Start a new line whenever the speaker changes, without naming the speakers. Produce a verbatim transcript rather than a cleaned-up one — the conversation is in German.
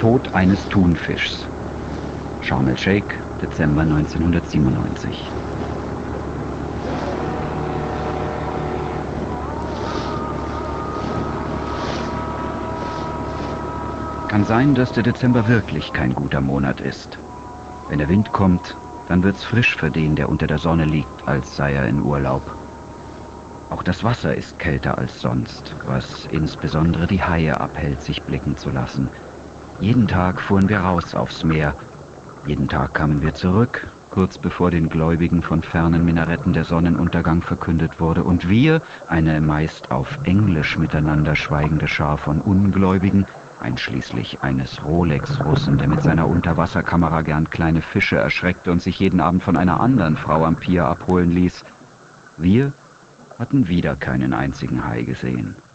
Tod eines Thunfischs. Sharm el-Sheikh, Dezember neunzehnhundertsiebenundneunzig. Kann sein, dass der Dezember wirklich kein guter Monat ist. Wenn der Wind kommt, dann wird's frisch für den, der unter der Sonne liegt, als sei er in Urlaub. Auch das Wasser ist kälter als sonst, was insbesondere die Haie abhält, sich blicken zu lassen. Jeden Tag fuhren wir raus aufs Meer. Jeden Tag kamen wir zurück, kurz bevor den Gläubigen von fernen Minaretten der Sonnenuntergang verkündet wurde. Und wir, eine meist auf Englisch miteinander schweigende Schar von Ungläubigen, einschließlich eines Rolex-Russen, der mit seiner Unterwasserkamera gern kleine Fische erschreckte und sich jeden Abend von einer anderen Frau am Pier abholen ließ, wir hatten wieder keinen einzigen Hai gesehen.